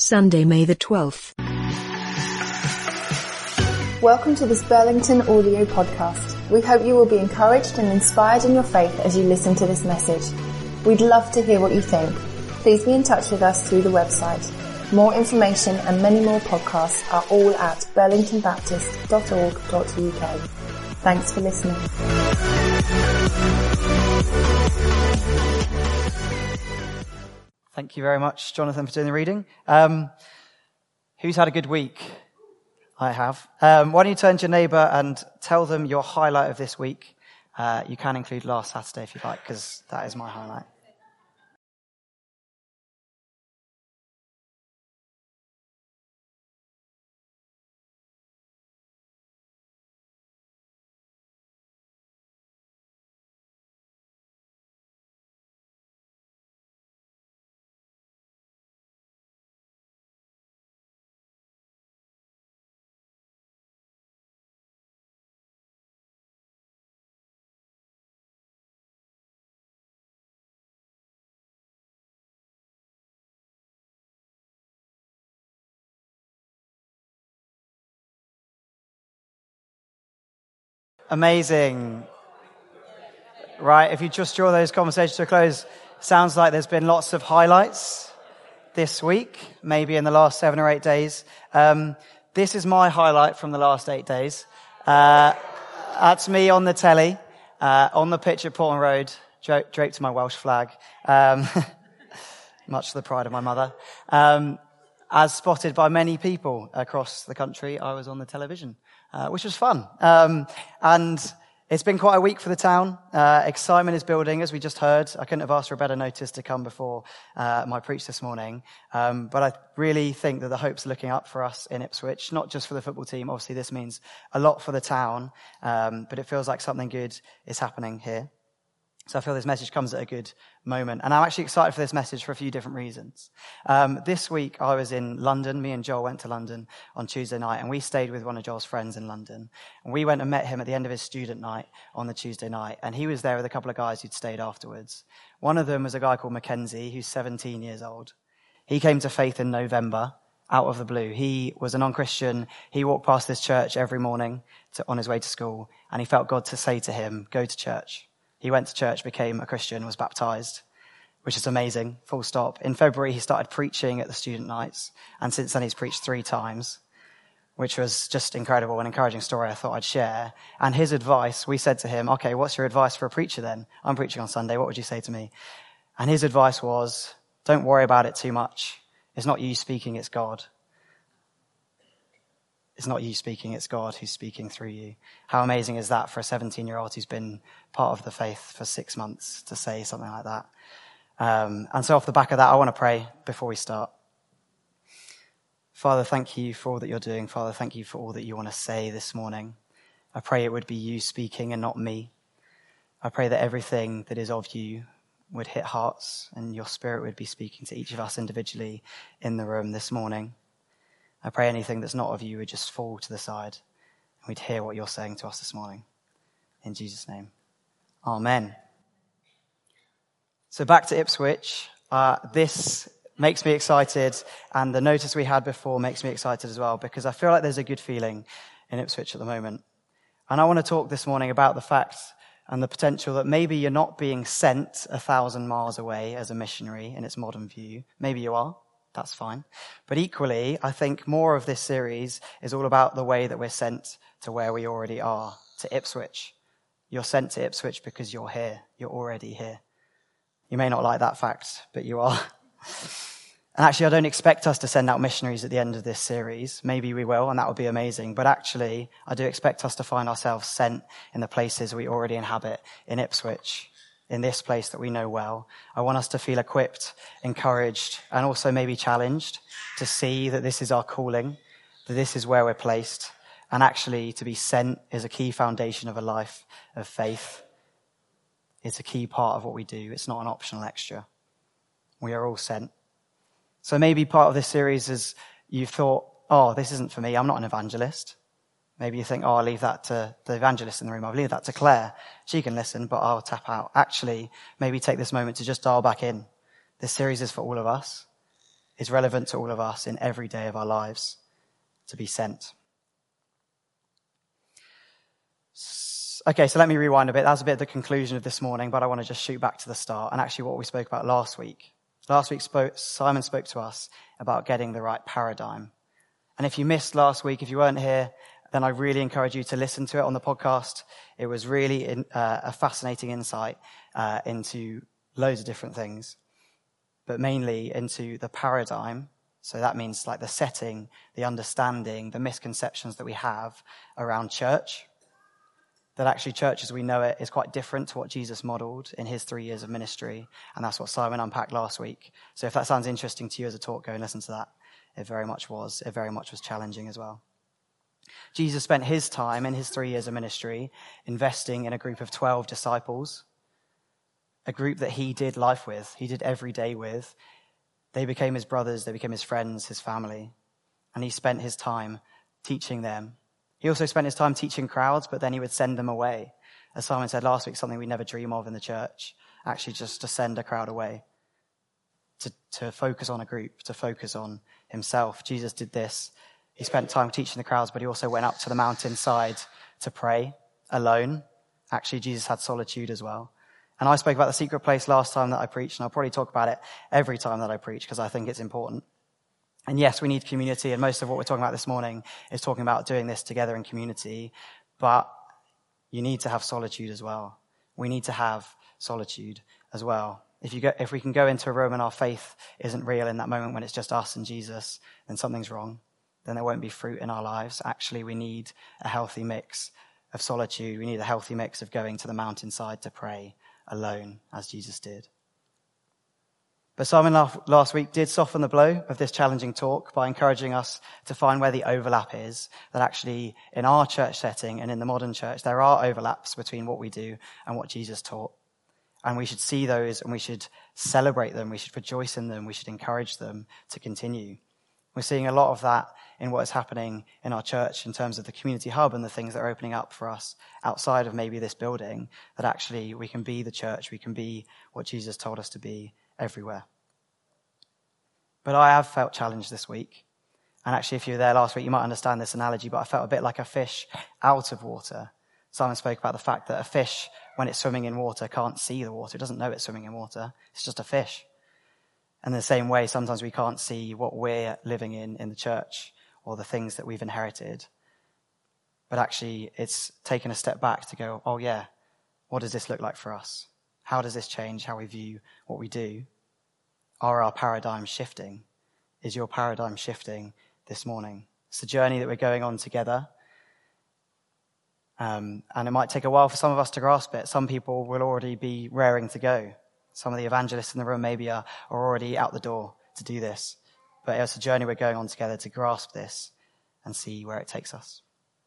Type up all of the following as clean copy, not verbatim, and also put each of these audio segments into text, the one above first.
Sunday, May the 12th. Welcome to this Burlington audio podcast. We hope you will be encouraged and inspired in your faith as you listen to this message. We'd love to hear what you think. Please be in touch with us through the website. More information and many more podcasts are all at burlingtonbaptist.org.uk. Thanks for listening. Thank you very much, Jonathan, for doing the reading. Who's had a good week? I have. Why don't you turn to your neighbour and tell them your highlight of this week? You can include last Saturday if you like, because that is my highlight. Amazing. Right, if you just draw those conversations to a close, sounds like there's been lots of highlights this week, maybe in the last 7 or 8 days. This is my highlight from the last 8 days. That's me on the telly, on the pitch at Portland Road, draped in my Welsh flag, much to the pride of my mother. As spotted by many people across the country, I was on the television. Which was fun. And it's been quite a week for the town. Excitement is building, as we just heard. I couldn't have asked for a better notice to come before my preach this morning. But I really think that the hopes are looking up for us in Ipswich, not just for the football team. Obviously, this means a lot for the town. But it feels like something good is happening here. So I feel this message comes at a good moment. And I'm actually excited for this message for a few different reasons. This week I was in London. Me and Joel went to London on Tuesday night, and we stayed with one of Joel's friends in London. And we went and met him at the end of his student night on the Tuesday night. And he was there with a couple of guys who'd stayed afterwards. One of them was a guy called Mackenzie, who's 17 years old. He came to faith in November, out of the blue. He was a non-Christian. He walked past this church every morning on his way to school, and he felt God to say to him, go to church. He went to church, became a Christian, was baptized, which is amazing, full stop. In February, he started preaching at the student nights, and since then he's preached 3 times, which was just incredible, an encouraging story I thought I'd share. And his advice, we said to him, okay, what's your advice for a preacher then? I'm preaching on Sunday, what would you say to me? And his advice was, don't worry about it too much. It's not you speaking, it's God. It's not you speaking, it's God who's speaking through you. How amazing is that for a 17-year-old who's been part of the faith for 6 months to say something like that? And so off the back of that, I want to pray before we start. Father, thank you for all that you're doing. Father, thank you for all that you want to say this morning. I pray it would be you speaking and not me. I pray that everything that is of you would hit hearts and your spirit would be speaking to each of us individually in the room this morning. I pray anything that's not of you would just fall to the side and we'd hear what you're saying to us this morning. In Jesus' name, amen. So back to Ipswich. This makes me excited, and the notice we had before makes me excited as well, because I feel like there's a good feeling in Ipswich at the moment. And I want to talk this morning about the fact and the potential that maybe you're not being sent 1,000 miles away as a missionary in its modern view. Maybe you are. That's fine. But equally, I think more of this series is all about the way that we're sent to where we already are, to Ipswich. You're sent to Ipswich because you're here. You're already here. You may not like that fact, but you are. And actually, I don't expect us to send out missionaries at the end of this series. Maybe we will, and that would be amazing. But actually, I do expect us to find ourselves sent in the places we already inhabit in Ipswich, in this place that we know well. I want us to feel equipped, encouraged, and also maybe challenged to see that this is our calling, that this is where we're placed, and actually to be sent is a key foundation of a life of faith. It's a key part of what we do. It's not an optional extra. We are all sent. So maybe part of this series is you thought, oh, this isn't for me. I'm not an evangelist. Maybe you think, oh, I'll leave that to the evangelist in the room. I'll leave that to Claire. She can listen, but I'll tap out. Actually, maybe take this moment to just dial back in. This series is for all of us. is relevant to all of us in every day of our lives, to be sent. Okay, so let me rewind a bit. That was a bit of the conclusion of this morning, but I want to just shoot back to the start and actually what we spoke about last week. Last week, Simon spoke to us about getting the right paradigm. And if you missed last week, if you weren't here, then I really encourage you to listen to it on the podcast. It was really a fascinating insight into loads of different things, but mainly into the paradigm. So that means like the setting, the understanding, the misconceptions that we have around church. That actually church as we know it is quite different to what Jesus modeled in his 3 years of ministry. And that's what Simon unpacked last week. So if that sounds interesting to you as a talk, go and listen to that. It very much was. It very much was challenging as well. Jesus spent his time in his 3 years of ministry investing in a group of 12 disciples, a group that he did life with, he did every day with. They became his brothers, they became his friends, his family. And he spent his time teaching them. He also spent his time teaching crowds, but then he would send them away. As Simon said last week, something we never dream of in the church, actually just to send a crowd away, to focus on a group, to focus on himself. Jesus did this. He spent time teaching the crowds, but he also went up to the mountainside to pray alone. Actually, Jesus had solitude as well. And I spoke about the secret place last time that I preached, and I'll probably talk about it every time that I preach because I think it's important. And yes, we need community, and most of what we're talking about this morning is talking about doing this together in community, but you need to have solitude as well. We need to have solitude as well. If we can go into a room and our faith isn't real in that moment when it's just us and Jesus, then something's wrong. Then there won't be fruit in our lives. Actually, we need a healthy mix of solitude. We need a healthy mix of going to the mountainside to pray alone, as Jesus did. But Simon last week did soften the blow of this challenging talk by encouraging us to find where the overlap is, that actually in our church setting and in the modern church, there are overlaps between what we do and what Jesus taught. And we should see those and we should celebrate them. We should rejoice in them. We should encourage them to continue. We're seeing a lot of that in what is happening in our church in terms of the community hub and the things that are opening up for us outside of maybe this building, that actually we can be the church. We can be what Jesus told us to be everywhere. But I have felt challenged this week. And actually, if you were there last week, you might understand this analogy, but I felt a bit like a fish out of water. Simon spoke about the fact that a fish, when it's swimming in water, can't see the water. It doesn't know it's swimming in water. It's just a fish. And in the same way, sometimes we can't see what we're living in the church or the things that we've inherited. But actually, it's taken a step back to go, oh yeah, what does this look like for us? How does this change how we view what we do? Are our paradigms shifting? Is your paradigm shifting this morning? It's the journey that we're going on together. And it might take a while for some of us to grasp it. Some people will already be raring to go. Some of the evangelists in the room maybe are already out the door to do this. But it's a journey we're going on together to grasp this and see where it takes us.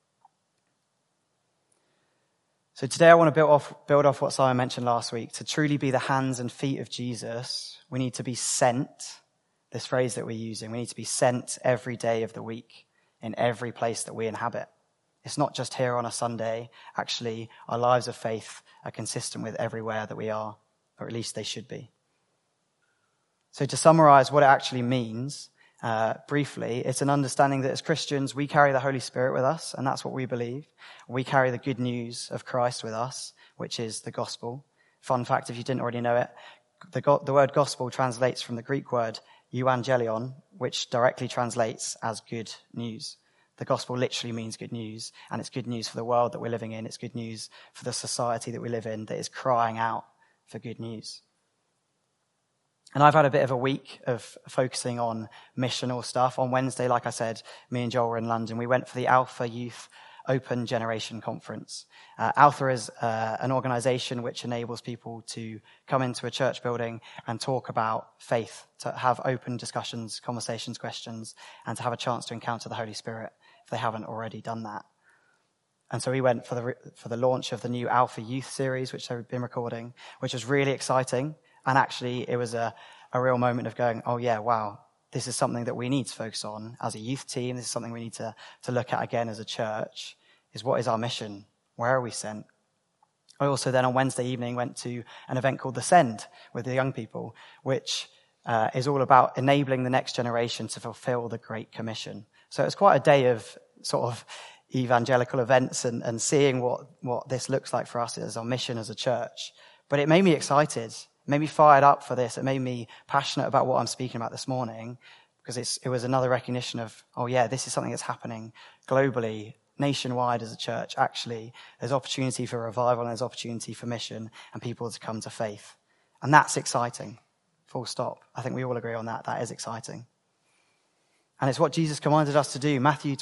So today I want to build off what Simon mentioned last week. To truly be the hands and feet of Jesus, we need to be sent, this phrase that we're using. We need to be sent every day of the week in every place that we inhabit. It's not just here on a Sunday. Actually, our lives of faith are consistent with everywhere that we are, or at least they should be. So to summarize what it actually means, briefly, it's an understanding that as Christians, we carry the Holy Spirit with us, and that's what we believe. We carry the good news of Christ with us, which is the gospel. Fun fact, if you didn't already know it, the word gospel translates from the Greek word euangelion, which directly translates as good news. The gospel literally means good news, and it's good news for the world that we're living in. It's good news for the society that we live in that is crying out for good news. And I've had a bit of a week of focusing on missional stuff. On Wednesday, like I said, me and Joel were in London. We went for the Alpha Youth Open Generation Conference. Alpha is an organization which enables people to come into a church building and talk about faith, to have open discussions, conversations, questions, and to have a chance to encounter the Holy Spirit if they haven't already done that. And so we went for the launch of the new Alpha Youth series, which they've been recording, which was really exciting. And actually, it was a real moment of going, oh yeah, wow, this is something that we need to focus on as a youth team. This is something we need to look at again as a church, is what is our mission? Where are we sent? I also then on Wednesday evening went to an event called The Send with the young people, which is all about enabling the next generation to fulfill the Great Commission. So it's quite a day of sort of evangelical events and seeing what this looks like for us as our mission as a church. But it made me excited, it made me fired up for this. It made me passionate about what I'm speaking about this morning, because it was another recognition of, oh yeah, this is something that's happening globally, nationwide as a church. Actually, there's opportunity for revival and there's opportunity for mission and people to come to faith. And that's exciting. Full stop. I think we all agree on that. That is exciting. And it's what Jesus commanded us to do. Matthew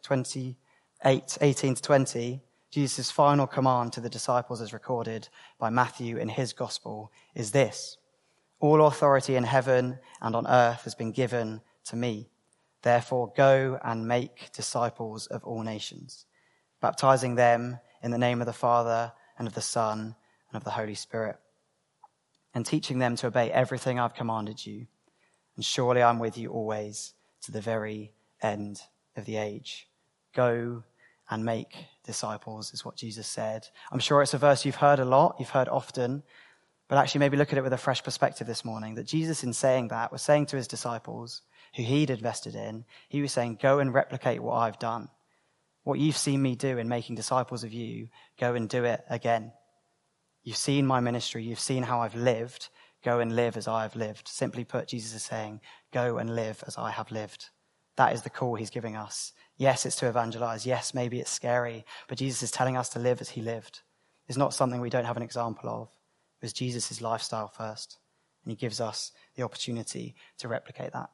28:18-20, Jesus' final command to the disciples as recorded by Matthew in his gospel is this: all authority in heaven and on earth has been given to me. Therefore, go and make disciples of all nations, baptizing them in the name of the Father and of the Son and of the Holy Spirit, and teaching them to obey everything I've commanded you. And surely I'm with you always to the very end of the age. Go and make disciples is what Jesus said. I'm sure it's a verse you've heard a lot, you've heard often, but actually maybe look at it with a fresh perspective this morning, that Jesus in saying that was saying to his disciples, who he'd invested in, he was saying, go and replicate what I've done. What you've seen me do in making disciples of you, go and do it again. You've seen my ministry, you've seen how I've lived, go and live as I have lived. Simply put, Jesus is saying, go and live as I have lived. That is the call he's giving us. Yes, it's to evangelize. Yes, maybe it's scary, but Jesus is telling us to live as he lived. It's not something we don't have an example of. It was Jesus' lifestyle first, and he gives us the opportunity to replicate that.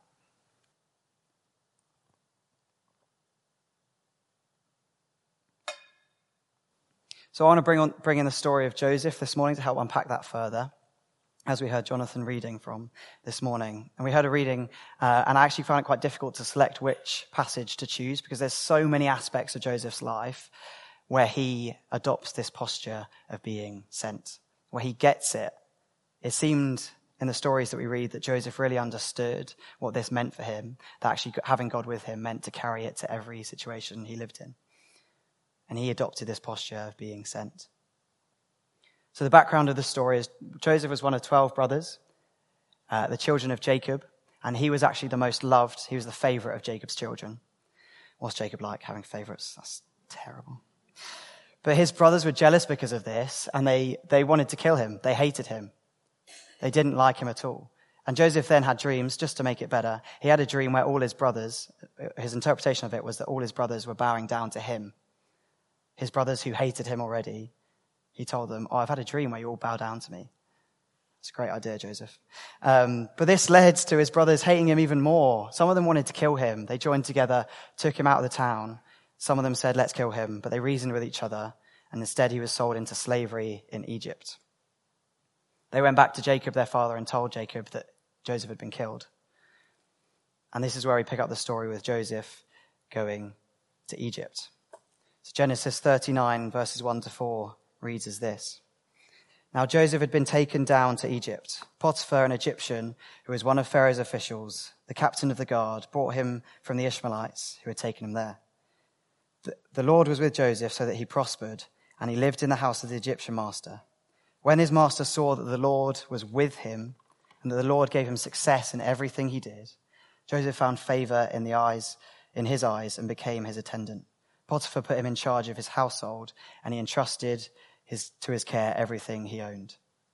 So I want to bring in the story of Joseph this morning to help unpack that further, as we heard Jonathan reading from this morning. And we heard a reading, and I actually found it quite difficult to select which passage to choose, because there's so many aspects of Joseph's life where he adopts this posture of being sent, where he gets it. It seemed in the stories that we read that Joseph really understood what this meant for him, that actually having God with him meant to carry it to every situation he lived in. And he adopted this posture of being sent. So the background of the story is Joseph was one of 12 brothers, the children of Jacob, and he was actually the most loved. He was the favorite of Jacob's children. What's Jacob like, having favorites? That's terrible. But his brothers were jealous because of this, and they wanted to kill him. They hated him. They didn't like him at all. And Joseph then had dreams, just to make it better. He had a dream where all his brothers, his interpretation of it was that all his brothers were bowing down to him. His brothers who hated him already, he told them, I've had a dream where you all bow down to me. It's a great idea, Joseph. But this led to his brothers hating him even more. Some of them wanted to kill him. They joined together, took him out of the town. Some of them said, let's kill him. But they reasoned with each other, and instead he was sold into slavery in Egypt. They went back to Jacob, their father, and told Jacob that Joseph had been killed. And this is where we pick up the story with Joseph going to Egypt. So Genesis 39, verses 1-4 reads as this. Now Joseph had been taken down to Egypt. Potiphar, an Egyptian, who was one of Pharaoh's officials, the captain of the guard, brought him from the Ishmaelites who had taken him there. The Lord was with Joseph so that he prospered, and he lived in the house of the Egyptian master. When his master saw that the Lord was with him, and that the Lord gave him success in everything he did, Joseph found favor in his eyes and became his attendant. Potiphar put him in charge of his household, and he entrusted to his care everything he owned.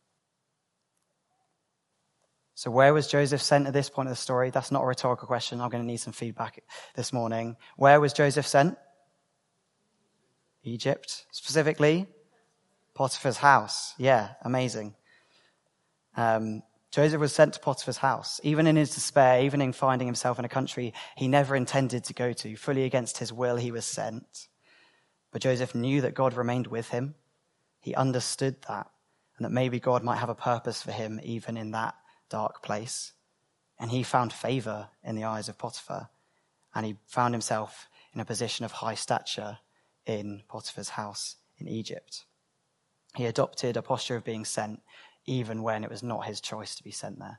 So where was Joseph sent at this point of the story? That's not a rhetorical question. I'm going to need some feedback this morning. Where was Joseph sent? Egypt. Specifically, Potiphar's house. Yeah, amazing. Joseph was sent to Potiphar's house. Even in his despair, even in finding himself in a country he never intended to go to, fully against his will, he was sent. But Joseph knew that God remained with him. He understood that, and that maybe God might have a purpose for him even in that dark place. And he found favor in the eyes of Potiphar, and he found himself in a position of high stature in Potiphar's house in Egypt. He adopted a posture of being sent, even when it was not his choice to be sent there.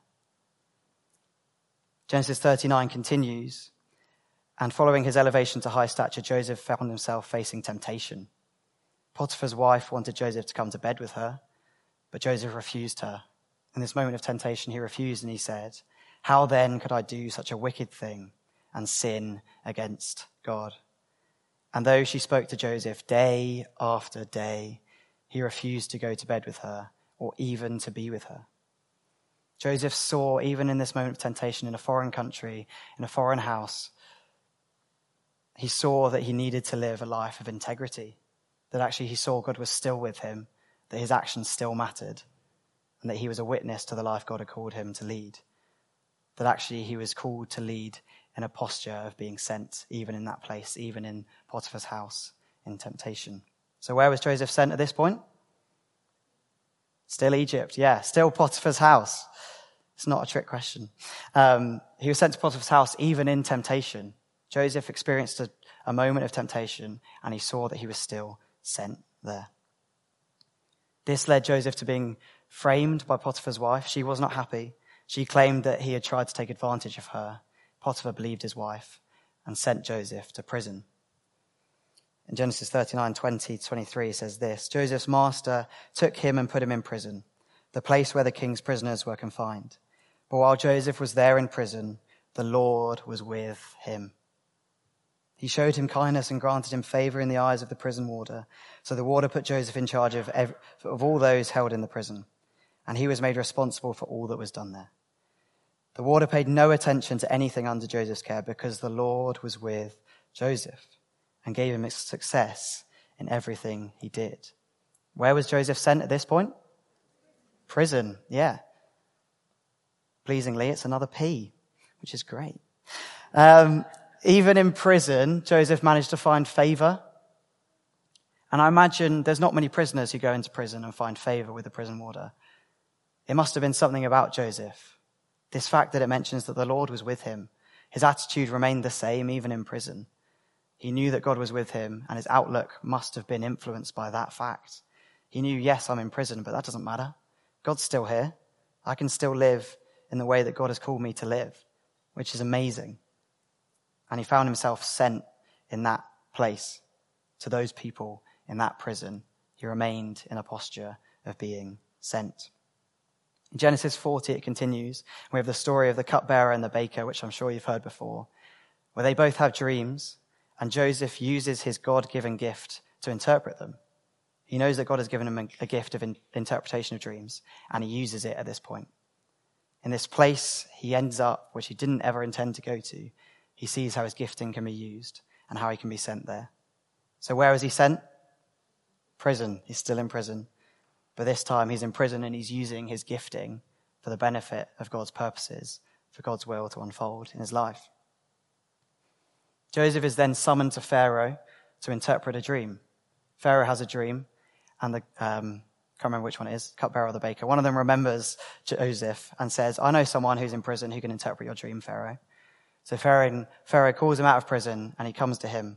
Genesis 39 continues, and following his elevation to high stature, Joseph found himself facing temptation. Potiphar's wife wanted Joseph to come to bed with her, but Joseph refused her. In this moment of temptation, he refused, and he said, How then could I do such a wicked thing and sin against God?" And though she spoke to Joseph day after day, he refused to go to bed with her or even to be with her. Joseph saw, even in this moment of temptation in a foreign country, in a foreign house, he saw that he needed to live a life of integrity, that actually he saw God was still with him, that his actions still mattered, and that he was a witness to the life God had called him to lead, that actually he was called to lead in a posture of being sent, even in that place, even in Potiphar's house in temptation. So where was Joseph sent at this point? Still Egypt, yeah, still Potiphar's house. It's not a trick question. He was sent to Potiphar's house even in temptation. Joseph experienced a moment of temptation, and he saw that he was still sent there. This led Joseph to being framed by Potiphar's wife. She was not happy. She claimed that he had tried to take advantage of her. Potiphar believed his wife and sent Joseph to prison. In Genesis 39:20-23 says this: "Joseph's master took him and put him in prison, the place where the king's prisoners were confined. But while Joseph was there in prison, the Lord was with him. He showed him kindness and granted him favor in the eyes of the prison warder. So the warder put Joseph in charge of all those held in the prison, and he was made responsible for all that was done there. The warder paid no attention to anything under Joseph's care because the Lord was with Joseph and gave him success in everything he did." Where was Joseph sent at this point? Prison, yeah. Pleasingly, it's another P, which is great. Even in prison, Joseph managed to find favor. And I imagine there's not many prisoners who go into prison and find favor with the prison warder. It must have been something about Joseph. This fact that it mentions that the Lord was with him. His attitude remained the same even in prison. He knew that God was with him, and his outlook must have been influenced by that fact. He knew, yes, I'm in prison, but that doesn't matter. God's still here. I can still live in the way that God has called me to live, which is amazing. And he found himself sent in that place to those people in that prison. He remained in a posture of being sent. In Genesis 40, it continues. We have the story of the cupbearer and the baker, which I'm sure you've heard before, where they both have dreams, and Joseph uses his God-given gift to interpret them. He knows that God has given him a gift of interpretation of dreams, and he uses it at this point. In this place he ends up, which he didn't ever intend to go to, he sees how his gifting can be used and how he can be sent there. So where is he sent? Prison. He's still in prison. But this time he's in prison and he's using his gifting for the benefit of God's purposes, for God's will to unfold in his life. Joseph is then summoned to Pharaoh to interpret a dream. Pharaoh has a dream, and can't remember which one it is, cupbearer or the baker. One of them remembers Joseph and says, "I know someone who's in prison who can interpret your dream, Pharaoh." So Pharaoh calls him out of prison and he comes to him.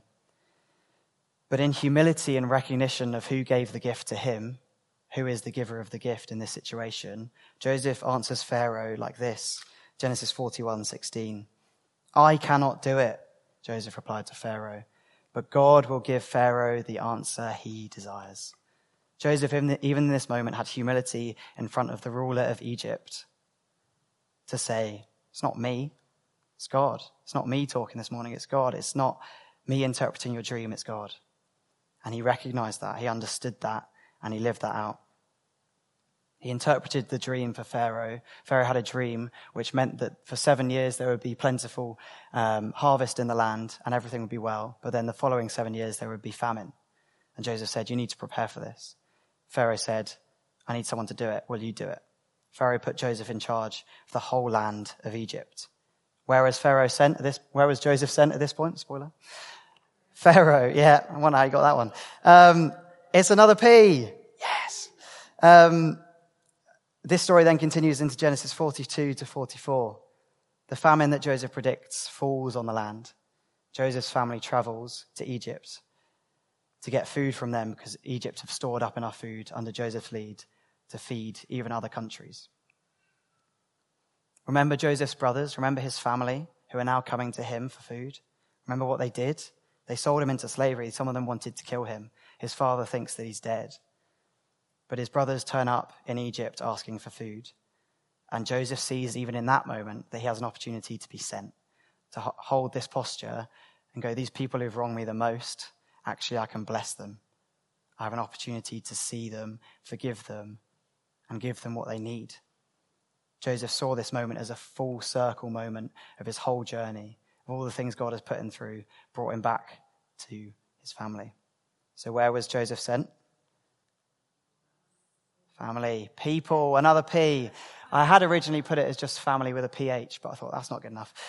But in humility and recognition of who gave the gift to him, who is the giver of the gift in this situation, Joseph answers Pharaoh like this, Genesis 41:16. "I cannot do it," Joseph replied to Pharaoh, "but God will give Pharaoh the answer he desires." Joseph, even in this moment, had humility in front of the ruler of Egypt to say, "It's not me, it's God. It's not me talking this morning, it's God. It's not me interpreting your dream, it's God." And he recognized that, he understood that, and he lived that out. He interpreted the dream for Pharaoh. Pharaoh had a dream which meant that for 7 years there would be plentiful harvest in the land and everything would be well. But then the following 7 years there would be famine. And Joseph said, "You need to prepare for this." Pharaoh said, "I need someone to do it. Will you do it?" Pharaoh put Joseph in charge of the whole land of Egypt. Where was Joseph sent at this point? Spoiler. Pharaoh, yeah, I wonder how you got that one. It's another P. Yes. This story then continues into Genesis 42-44. The famine that Joseph predicts falls on the land. Joseph's family travels to Egypt to get food from them because Egypt have stored up enough food under Joseph's lead to feed even other countries. Remember Joseph's brothers, remember his family who are now coming to him for food. Remember what they did? They sold him into slavery. Some of them wanted to kill him. His father thinks that he's dead. But his brothers turn up in Egypt asking for food. And Joseph sees even in that moment that he has an opportunity to be sent, to hold this posture and go, these people who've wronged me the most, actually I can bless them. I have an opportunity to see them, forgive them, and give them what they need. Joseph saw this moment as a full circle moment of his whole journey, of all the things God has put him through, brought him back to his family. So where was Joseph sent? Family, people, another P. I had originally put it as just family with a PH, but I thought that's not good enough.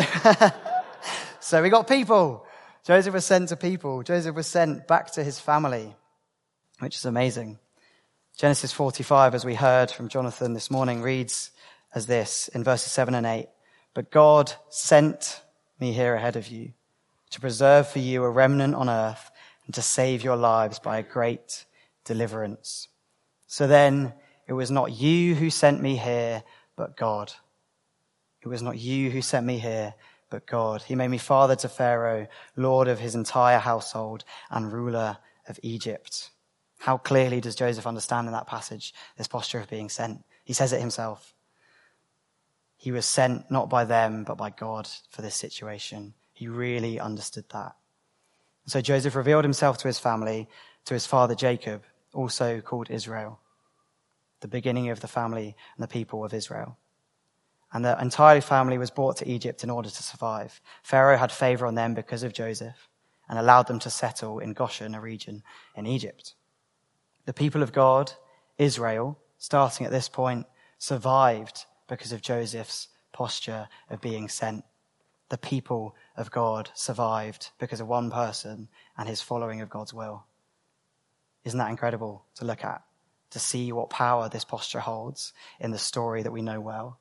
So we got people. Joseph was sent to people. Joseph was sent back to his family, which is amazing. Genesis 45, as we heard from Jonathan this morning, reads as this in verses 7 and 8. But God sent me here ahead of you to preserve for you a remnant on earth and to save your lives by a great deliverance. So then it was not you who sent me here, but God. It was not you who sent me here, but God. He made me father to Pharaoh, lord of his entire household and ruler of Egypt. How clearly does Joseph understand in that passage this posture of being sent? He says it himself. He was sent not by them, but by God for this situation. He really understood that. So Joseph revealed himself to his family, to his father Jacob, also called Israel, the beginning of the family and the people of Israel. And the entire family was brought to Egypt in order to survive. Pharaoh had favor on them because of Joseph and allowed them to settle in Goshen, a region in Egypt. The people of God, Israel, starting at this point, survived because of Joseph's posture of being sent. The people of God survived because of one person and his following of God's will. Isn't that incredible to look at? To see what power this posture holds in the story that we know well.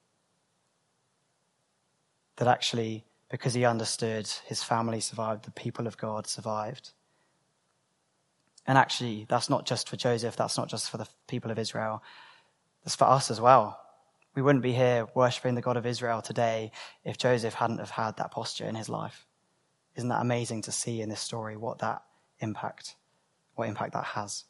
That actually, because he understood, his family survived, the people of God survived. And actually, that's not just for Joseph, that's not just for the people of Israel, that's for us as well. We wouldn't be here worshipping the God of Israel today if Joseph hadn't have had that posture in his life. Isn't that amazing to see in this story what impact that has?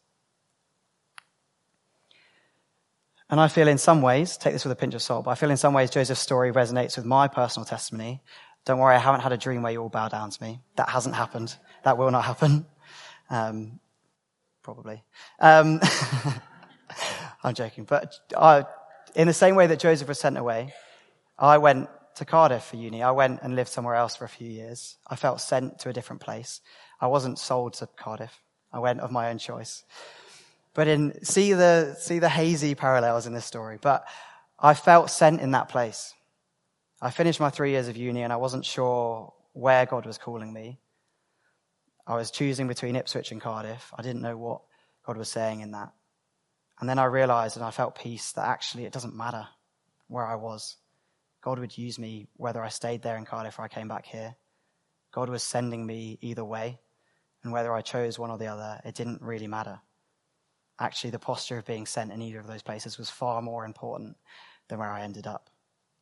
And I feel in some ways, take this with a pinch of salt, but I feel in some ways Joseph's story resonates with my personal testimony. Don't worry, I haven't had a dream where you all bow down to me. That hasn't happened. That will not happen. Probably. I'm joking. But in the same way that Joseph was sent away, I went to Cardiff for uni. I went and lived somewhere else for a few years. I felt sent to a different place. I wasn't sold to Cardiff. I went of my own choice. But see the hazy parallels in this story. But I felt sent in that place. I finished my 3 years of uni and I wasn't sure where God was calling me. I was choosing between Ipswich and Cardiff. I didn't know what God was saying in that. And then I realized and I felt peace that actually it doesn't matter where I was. God would use me whether I stayed there in Cardiff or I came back here. God was sending me either way. And whether I chose one or the other, it didn't really matter. Actually, the posture of being sent in either of those places was far more important than where I ended up.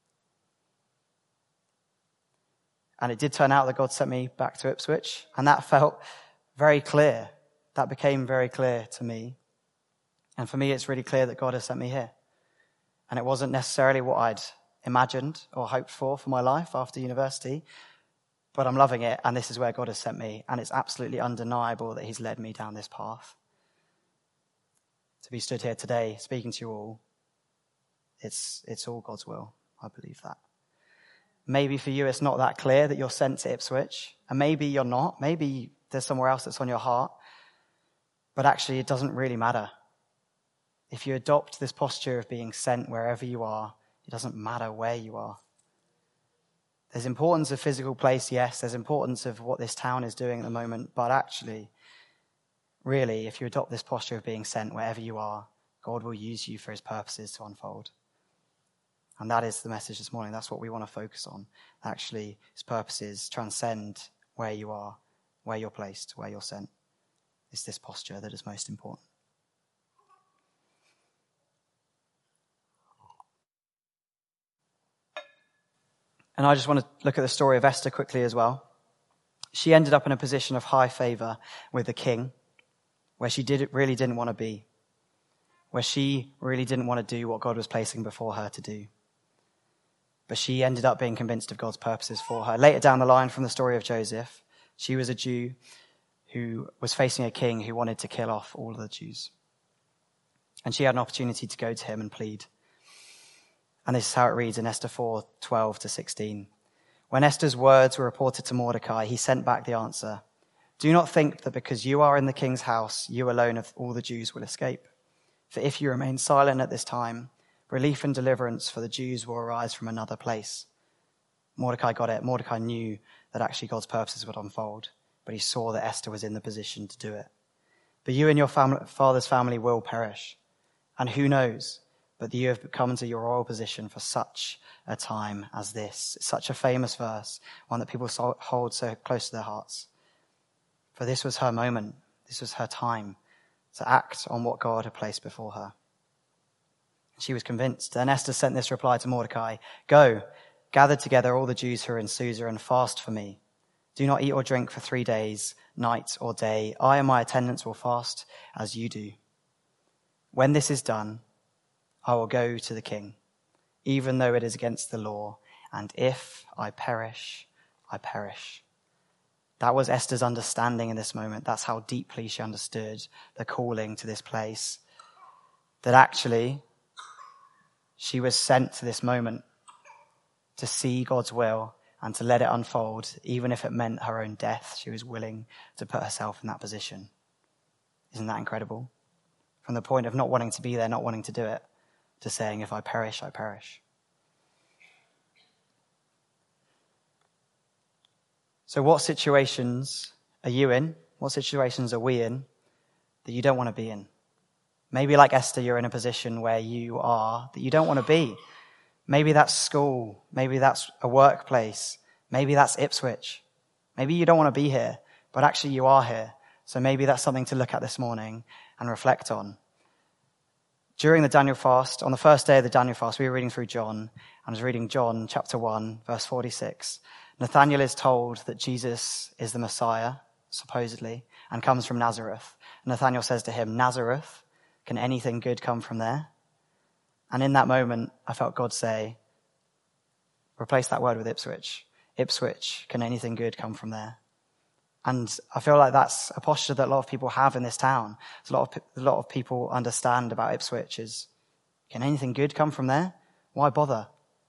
And it did turn out that God sent me back to Ipswich, and that felt very clear. That became very clear to me. And for me, it's really clear that God has sent me here. And it wasn't necessarily what I'd imagined or hoped for my life after university, but I'm loving it, and this is where God has sent me, and it's absolutely undeniable that he's led me down this path. To be stood here today, speaking to you all, it's all God's will. I believe that. Maybe for you it's not that clear that you're sent to Ipswich, and maybe you're not. Maybe there's somewhere else that's on your heart. But actually it doesn't really matter. If you adopt this posture of being sent wherever you are, it doesn't matter where you are. There's importance of physical place, yes. There's importance of what this town is doing at the moment. But actually, really, if you adopt this posture of being sent wherever you are, God will use you for his purposes to unfold. And that is the message this morning. That's what we want to focus on. Actually, his purposes transcend where you are, where you're placed, where you're sent. It's this posture that is most important. And I just want to look at the story of Esther quickly as well. She ended up in a position of high favor with the king, where she really didn't want to be. where she really didn't want to do what God was placing before her to do. But she ended up being convinced of God's purposes for her. Later down the line from the story of Joseph, she was a Jew who was facing a king who wanted to kill off all of the Jews. And she had an opportunity to go to him and plead. And this is how it reads in Esther 4:12-16. When Esther's words were reported to Mordecai, he sent back the answer, "Do not think that because you are in the king's house, you alone of all the Jews will escape. For if you remain silent at this time, relief and deliverance for the Jews will arise from another place." Mordecai got it. Mordecai knew that actually God's purposes would unfold, but he saw that Esther was in the position to do it. But you and your father's family will perish. And who knows, but you have come into your royal position for such a time as this. It's such a famous verse, one that people hold so close to their hearts. For this was her moment. This was her time to act on what God had placed before her. She was convinced. And Esther sent this reply to Mordecai, "Go, gather together all the Jews who are in Susa and fast for me. Do not eat or drink for 3 days, night or day. I and my attendants will fast as you do. When this is done, I will go to the king, even though it is against the law. And if I perish, I perish." That was Esther's understanding in this moment. That's how deeply she understood the calling to this place. That actually, she was sent to this moment to see God's will and to let it unfold, even if it meant her own death. She was willing to put herself in that position. Isn't that incredible? From the point of not wanting to be there, not wanting to do it, to saying, if I perish, I perish. So what situations are you in? What situations are we in that you don't want to be in? Maybe like Esther, you're in a position where you are that you don't want to be. Maybe that's school. Maybe that's a workplace. Maybe that's Ipswich. Maybe you don't want to be here, but actually you are here. So maybe that's something to look at this morning and reflect on. During the Daniel fast, on the first day of the Daniel fast, we were reading through John. I was reading John chapter 1, verse 46. Nathanael is told that Jesus is the Messiah, supposedly, and comes from Nazareth. Nathanael says to him, "Nazareth, can anything good come from there?" And in that moment, I felt God say, replace that word with Ipswich. Ipswich, can anything good come from there? And I feel like that's a posture that a lot of people have in this town. A lot of people understand about Ipswich is, can anything good come from there? Why bother?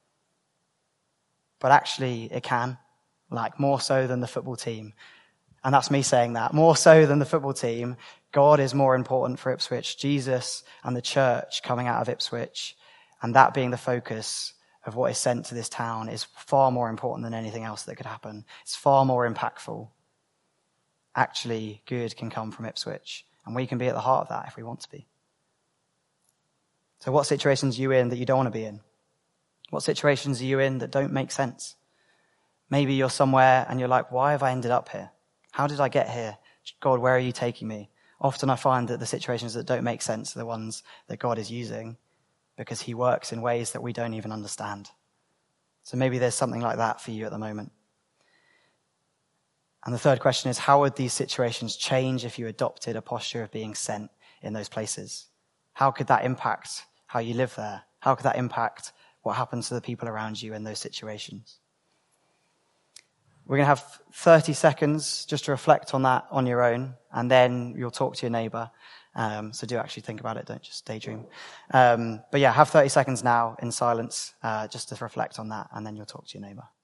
But actually it can, like more so than the football team. And that's me saying that. More so than the football team, God is more important for Ipswich. Jesus and the church coming out of Ipswich, and that being the focus of what is sent to this town, is far more important than anything else that could happen. It's far more impactful. Actually, good can come from Ipswich, and we can be at the heart of that if we want to be. So what situations are you in that you don't want to be in? What situations are you in that don't make sense? Maybe you're somewhere and you're like, why have I ended up here? How did I get here? God, where are you taking me? Often I find that the situations that don't make sense are the ones that God is using because he works in ways that we don't even understand. So maybe there's something like that for you at the moment. And the third question is, how would these situations change if you adopted a posture of being sent in those places? How could that impact how you live there? How could that impact what happens to the people around you in those situations? We're going to have 30 seconds just to reflect on that on your own, and then you'll talk to your neighbour. So do actually think about it, don't just daydream. But yeah, have 30 seconds now in silence just to reflect on that, and then you'll talk to your neighbour.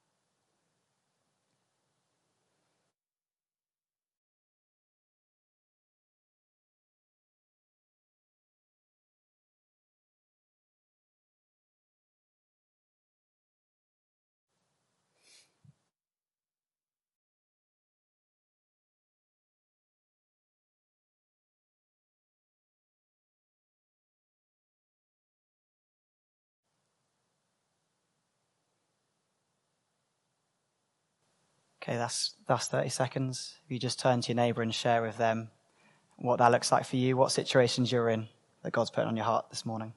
Okay, that's 30 seconds. You just turn to your neighbour and share with them what that looks like for you, what situations you're in that God's put on your heart this morning.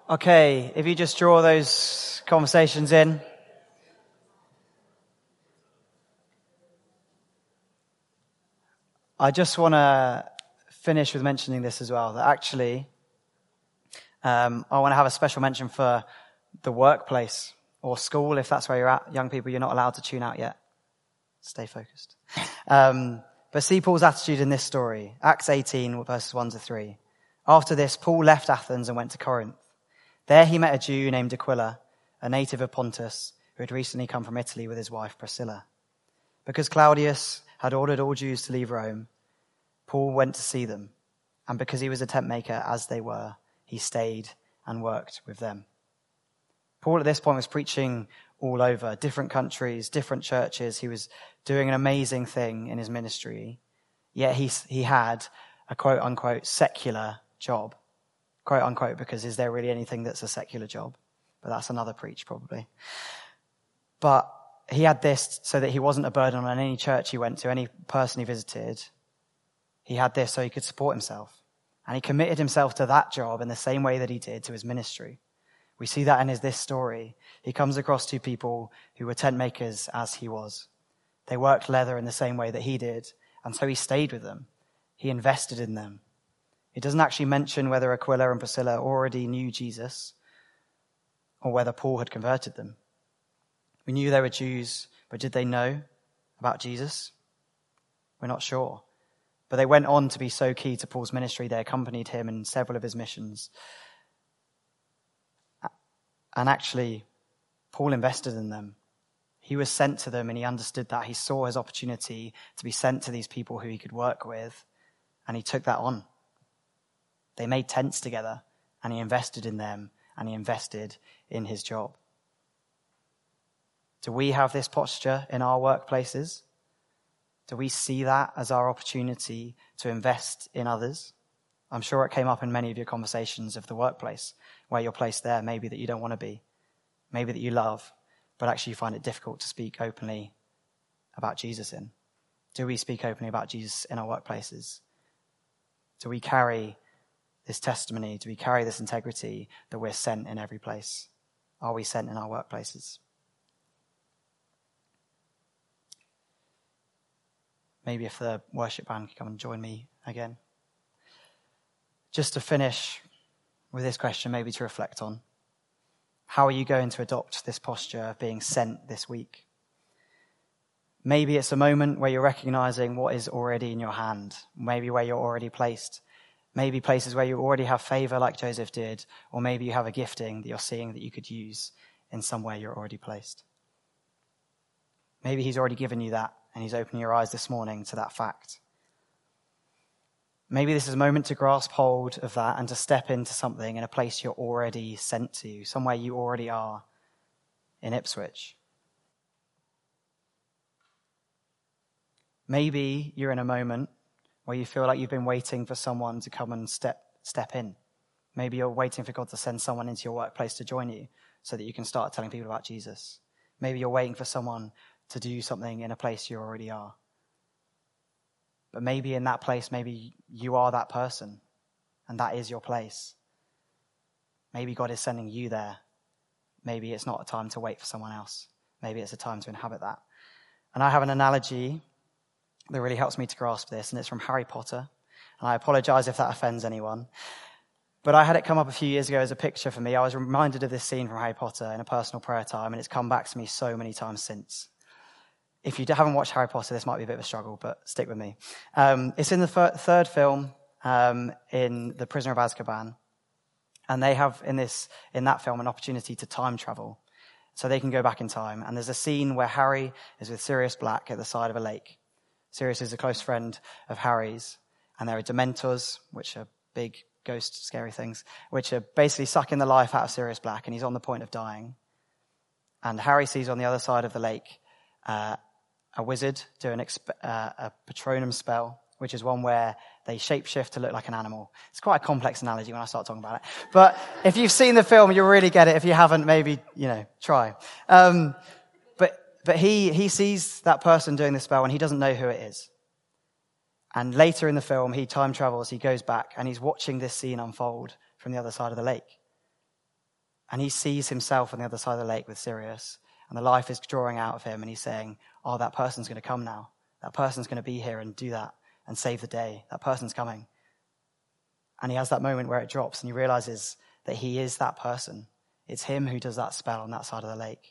Okay, if you just draw those conversations in. I just want to finish with mentioning this as well, that actually I want to have a special mention for the workplace or school, if that's where you're at. Young people, you're not allowed to tune out yet. Stay focused. But see Paul's attitude in this story. Acts 18, verses 1-3. After this, Paul left Athens and went to Corinth. There he met a Jew named Aquila, a native of Pontus, who had recently come from Italy with his wife Priscilla. Because Claudius had ordered all Jews to leave Rome, Paul went to see them, and because he was a tent maker as they were, he stayed and worked with them. Paul at this point was preaching all over, different countries, different churches. He was doing an amazing thing in his ministry, yet he had a quote-unquote secular job. Quote-unquote, because is there really anything that's a secular job? But that's another preach probably. But he had this so that he wasn't a burden on any church he went to, any person he visited. He had this so he could support himself. And he committed himself to that job in the same way that he did to his ministry. We see that in this story. He comes across two people who were tent makers as he was. They worked leather in the same way that he did, and so he stayed with them. He invested in them. It doesn't actually mention whether Aquila and Priscilla already knew Jesus or whether Paul had converted them. We knew they were Jews, but did they know about Jesus? We're not sure. But they went on to be so key to Paul's ministry. They accompanied him in several of his missions. And actually, Paul invested in them. He was sent to them and he understood that. He saw his opportunity to be sent to these people who he could work with, and he took that on. They made tents together, and he invested in them, and he invested in his job. Do we have this posture in our workplaces? Do we see that as our opportunity to invest in others? I'm sure it came up in many of your conversations of the workplace, where you're placed there, maybe that you don't want to be, maybe that you love, but actually you find it difficult to speak openly about Jesus in. Do we speak openly about Jesus in our workplaces? Do we carry this testimony? Do we carry this integrity that we're sent in every place? Are we sent in our workplaces? Maybe if the worship band could come and join me again. Just to finish with this question, maybe to reflect on. How are you going to adopt this posture of being sent this week? Maybe it's a moment where you're recognizing what is already in your hand. Maybe where you're already placed. Maybe places where you already have favor like Joseph did. Or maybe you have a gifting that you're seeing that you could use in somewhere you're already placed. Maybe he's already given you that and he's opening your eyes this morning to that fact. Maybe this is a moment to grasp hold of that and to step into something in a place you're already sent to, somewhere you already are in Ipswich. Maybe you're in a moment where you feel like you've been waiting for someone to come and step in. Maybe you're waiting for God to send someone into your workplace to join you so that you can start telling people about Jesus. Maybe you're waiting for someone to do something in a place you already are. But maybe in that place, maybe you are that person, and that is your place. Maybe God is sending you there. Maybe it's not a time to wait for someone else. Maybe it's a time to inhabit that. And I have an analogy that really helps me to grasp this, and it's from Harry Potter. And I apologize if that offends anyone. But I had it come up a few years ago as a picture for me. I was reminded of this scene from Harry Potter in a personal prayer time, and it's come back to me so many times since. If you haven't watched Harry Potter, this might be a bit of a struggle, but stick with me. It's in the third film, in The Prisoner of Azkaban. And they have in that film an opportunity to time travel. So they can go back in time. And there's a scene where Harry is with Sirius Black at the side of a lake. Sirius is a close friend of Harry's. And there are Dementors, which are big ghost scary things, which are basically sucking the life out of Sirius Black. And he's on the point of dying. And Harry sees on the other side of the lake a wizard do a Patronum spell, which is one where they shapeshift to look like an animal. It's quite a complex analogy when I start talking about it. But if you've seen the film, you'll really get it. If you haven't, maybe, try. But he sees that person doing the spell and he doesn't know who it is. And later in the film, he time travels, he goes back and he's watching this scene unfold from the other side of the lake. And he sees himself on the other side of the lake with Sirius, and the life is drawing out of him, and he's saying, oh, that person's going to come now. That person's going to be here and do that and save the day. That person's coming. And he has that moment where it drops, and he realizes that he is that person. It's him who does that spell on that side of the lake.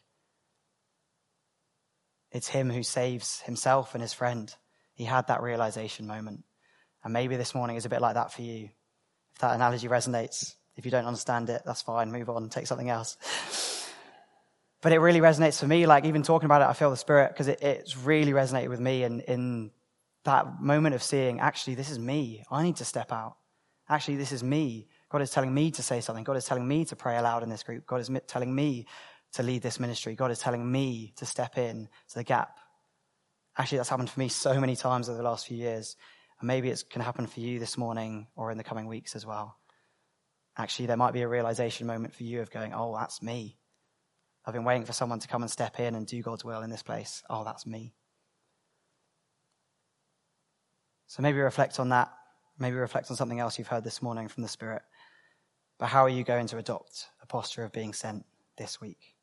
It's him who saves himself and his friend. He had that realization moment. And maybe this morning is a bit like that for you. If that analogy resonates, if you don't understand it, that's fine. Move on, take something else. But it really resonates for me. Like, even talking about it, I feel the Spirit, because it's really resonated with me in that moment of seeing, actually, this is me. I need to step out. Actually, this is me. God is telling me to say something. God is telling me to pray aloud in this group. God is telling me to lead this ministry. God is telling me to step in to the gap. Actually, that's happened for me so many times over the last few years. And maybe it can happen for you this morning or in the coming weeks as well. Actually, there might be a realization moment for you of going, oh, that's me. I've been waiting for someone to come and step in and do God's will in this place. Oh, that's me. So maybe reflect on that. Maybe reflect on something else you've heard this morning from the Spirit. But how are you going to adopt a posture of being sent this week?